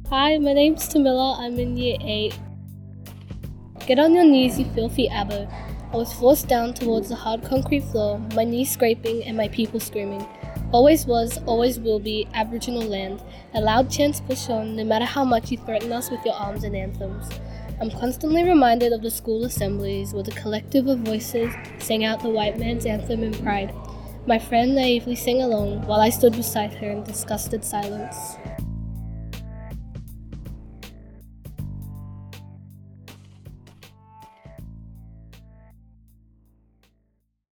Hi, my name's Tamila. I'm in year 8. Get on your knees, you filthy abbo. I was forced down towards the hard concrete floor, my knees scraping and my people screaming. Always was, always will be, Aboriginal land. A loud chants push on, no matter how much you threaten us with your arms and anthems. I'm constantly reminded of the school assemblies where the collective of voices sang out the white man's anthem in pride. My friend naively sang along while I stood beside her in disgusted silence.